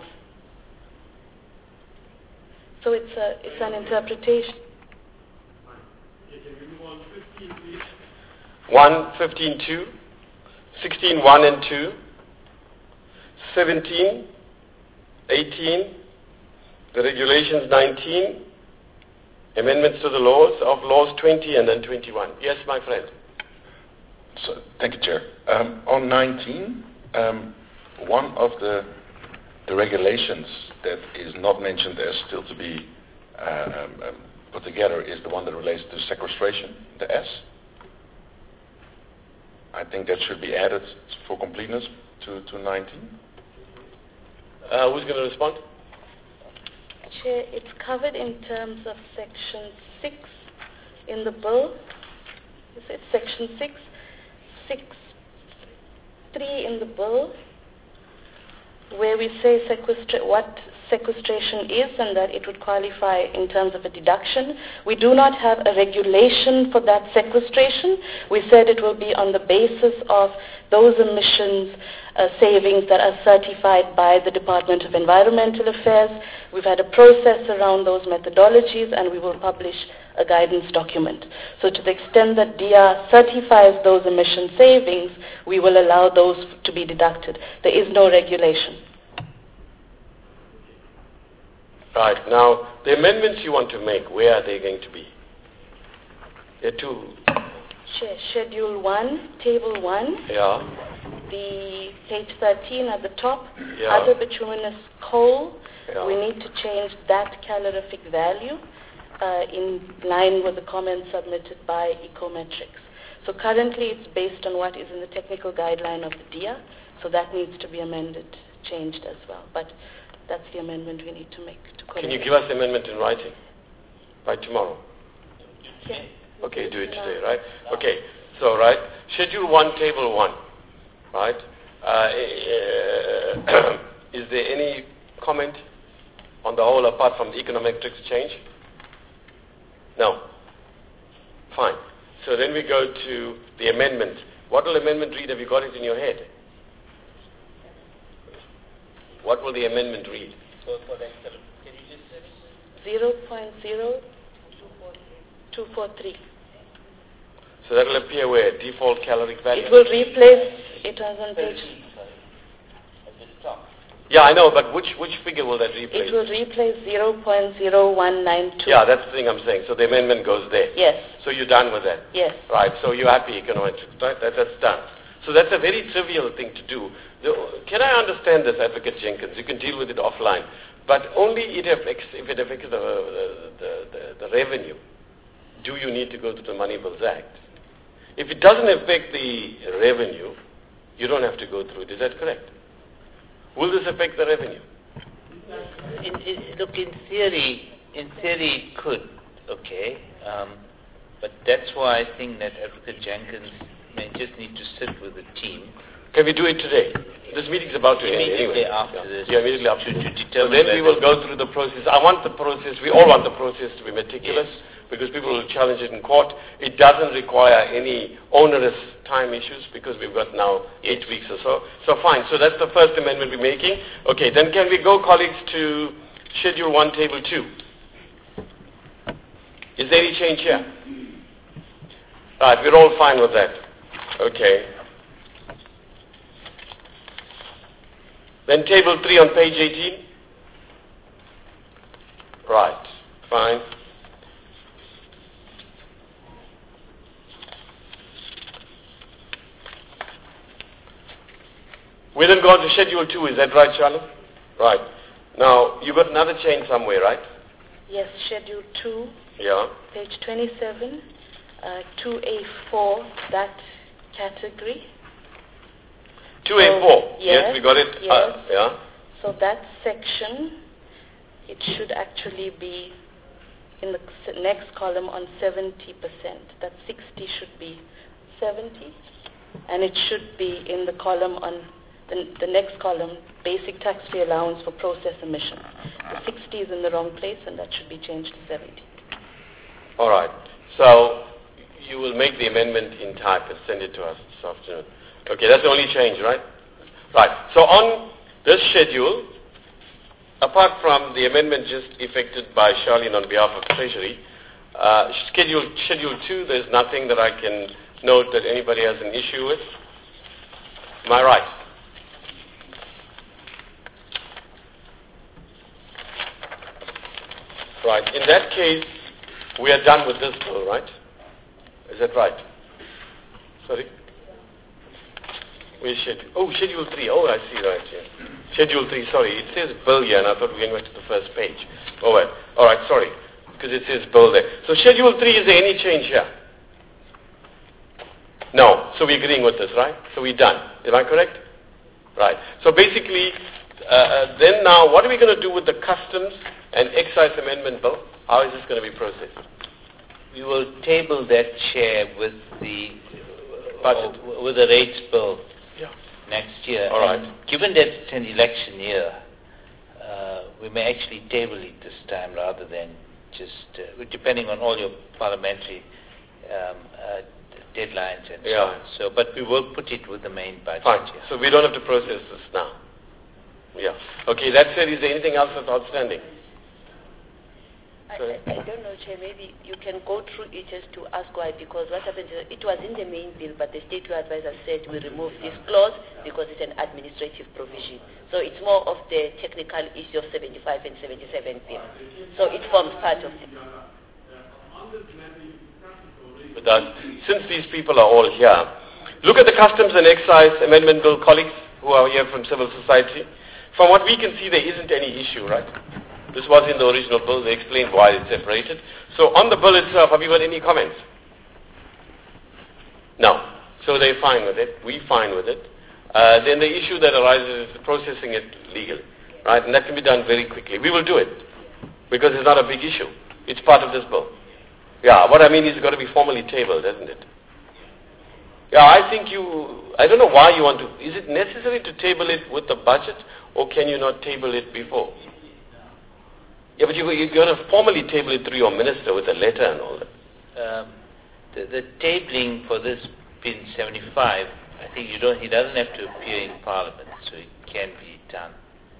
So it's, a, it's an interpretation. one, fifteen, two, sixteen, one and two, seventeen, eighteen, the regulations nineteen, amendments to the laws of laws twenty and then twenty-one. Yes, my friend. So, thank you, Chair. Um, on nineteen, um, one of the, the regulations that is not mentioned as still to be uh, um, um, put together is the one that relates to sequestration, the S. I think that should be added for completeness to, to nineteen. Uh, who's going to respond? Chair, it's covered in terms of Section six in the bill. Is it Section six? six, three in the bill, where we say sequestra- what sequestration is and that it would qualify in terms of a deduction. We do not have a regulation for that sequestration. We said it will be on the basis of those emissions uh, savings that are certified by the Department of Environmental Affairs. We've had a process around those methodologies and we will publish a guidance document. So to the extent that D R certifies those emission savings, we will allow those to be deducted. There is no regulation. Right. Now, the amendments you want to make, where are they going to be? There are two. Chair, Schedule one, Table one. Yeah. The page thirteen at the top. Yeah. Other bituminous coal. Yeah. We need to change that calorific value uh, in line with the comments submitted by Ecometrics. So currently it's based on what is in the technical guideline of the D I A, so that needs to be amended, changed as well. But that's the amendment we need to make. To Can you give us the amendment in writing by tomorrow? Yeah. Okay, do it today, right? Okay, so, right, Schedule one, Table one, right? Uh, uh, is there any comment on the whole apart from the econometrics change? No. Fine. So then we go to the amendment. What will amendment read? Have you got it in your head? What will the amendment read? zero point zero two four three. So that will appear where? Default caloric value? It will replace, it was on page... Yeah, I know, but which which figure will that replace? It will replace zero point zero one nine two. Yeah, that's the thing I'm saying. So the amendment goes there. Yes. So you're done with that? Yes. Right, so you're happy econometrics, right? That, that's done. So that's a very trivial thing to do. The, can I understand this, Advocate Jenkins? You can deal with it offline. But only it affects, if it affects the, the, the, the revenue, do you need to go to the Money Bills Act? If it doesn't affect the revenue, you don't have to go through it. Is that correct? Will this affect the revenue? In, in, look, in theory, in theory it could, okay. Um, but that's why I think that Advocate Jenkins may just need to sit with the team. Can we do it today? This meeting's about to end Immediately anyway. after yeah. this. Yeah, immediately after. To, to So determine then we will go through the process. I want the process, we all want the process to be meticulous, Yes. because people will challenge it in court. It doesn't require any onerous time issues because we've got now eight weeks or so. So fine. So that's the first amendment we're making. Okay, then can we go, colleagues, to Schedule one, Table two? Is there any change here? Right, we're all fine with that. Okay. Then Table three on page eighteen? Right, fine. We then go on to Schedule two, is that right, Charlotte? Right. Now, you got another change somewhere, right? Yes, Schedule two. Yeah. Page twenty-seven, uh, two A four, that category. two A four. So, Yes, yes, we got it. Yes. Uh, yeah. So that section, it should actually be in the s- next column on seventy percent. That sixty should be seventy, and it should be in the column on the, the next column, basic tax-free allowance for process emissions. The sixty is in the wrong place, and that should be changed to seventy. All right. So you will make the amendment in type and send it to us this afternoon. Okay, that's the only change, right? Right. So on this schedule, apart from the amendment just effected by Charlene on behalf of Treasury, uh, schedule schedule two, there's nothing that I can note that anybody has an issue with. Am I right? Right. In that case, we are done with this bill, right? Is that right? Sorry? Where's schedule? Oh, schedule three. Oh, I see, right here. Schedule three, sorry. It says bill here, and I thought we went back to the first page. Oh, well. All right, sorry. Because it says bill there. So schedule three, is there any change here? No. So we're agreeing with this, right? So we're done. Am I correct? Right. So basically, uh, then now, what are we going to do with the customs and excise amendment bill? How is this going to be processed? We will table that, Chair, with the budget, uh, with the rates bill yeah. next year. All right. And given that it's an election year, uh, we may actually table it this time rather than just, uh, depending on all your parliamentary um, uh, deadlines and yeah. so on. So, but we will put it with the main budget. Fine. Yeah. So we don't have to process this now. Yeah. Okay, that said, is there anything else that's outstanding? I, I, I don't know, Chair, maybe you can go through it just to ask why, because what happened is it was in the main bill, but the state law advisor said we remove this clause because it's an administrative provision. So it's more of the technical issue of seventy-five and seventy-seven bill. So it forms part of it. But uh, since these people are all here, look at the Customs and Excise Amendment Bill, colleagues who are here from civil society. From what we can see, there isn't any issue, right? This was in the original bill. They explained why it's separated. So on the bill itself, have you got any comments? No. So they're fine with it. We're fine with it. Uh, then the issue that arises is processing it legally, right? And that can be done very quickly. We will do it because it's not a big issue. It's part of this bill. Yeah, what I mean is it's got to be formally tabled, isn't it? Yeah, I think you, I don't know why you want to, is it necessary to table it with the budget or can you not table it before? Yeah, but you, you're going to formally table it through your minister with a letter and all that. Um, the, the tabling for this Bill seventy-five, I think you don't. He doesn't have to appear in Parliament, so it can be done.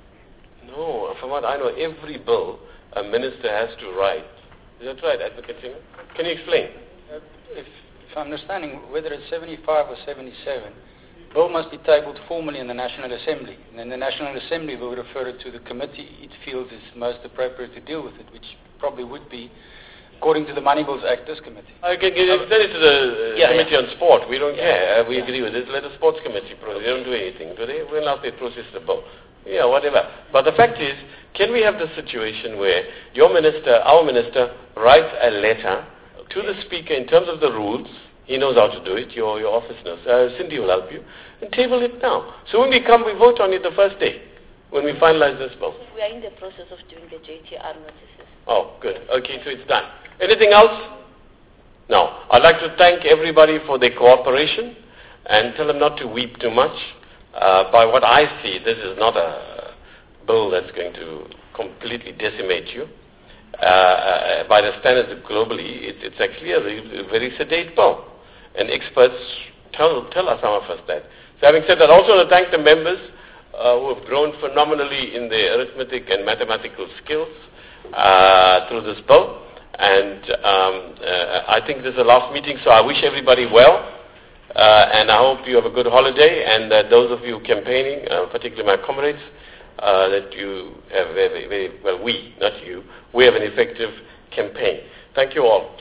No, from what I know, every bill a minister has to write. Is that right, Advocate Singer? Can you explain? Uh, if, if I'm understanding, whether it's seventy-five or seventy-seven, bill must be tabled formally in the National Assembly. And then the National Assembly will refer it to the committee it feels is most appropriate to deal with it, which probably would be, according to the Money Bills Act, this committee. I can get it, send it to the uh, yeah, Committee yeah. on Sport. We don't yeah. care. Uh, we yeah. agree with it. Let the Sports Committee process. They don't do anything, do they? When else they process the bill? Yeah, whatever. But the fact is, can we have the situation where your minister, our minister, writes a letter to the Speaker in terms of the rules? He knows how to do it. Your your office knows. Uh, Cindy will help you. And table it now. So when we come, we vote on it the first day, when we finalize this bill. We are in the process of doing the J T R notices. Oh, good. Okay, so it's done. Anything else? No. I'd like to thank everybody for their cooperation and tell them not to weep too much. Uh, by what I see, this is not a bill that's going to completely decimate you. Uh, uh, by the standards globally, it, it's actually a very, very sedate bill. And experts tell, tell us, some of us, that. So having said that, I also want to thank the members uh, who have grown phenomenally in their arithmetic and mathematical skills uh, through this bill. And um, uh, I think this is the last meeting, so I wish everybody well. Uh, and I hope you have a good holiday. And uh, those of you campaigning, uh, particularly my comrades, uh, that you have very, very, well, we, not you, we have an effective campaign. Thank you all.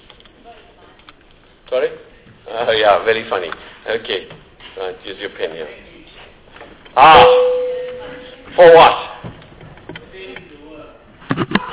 Sorry? Uh, yeah, very funny. Okay. Right, use your pen here. Ah! For what?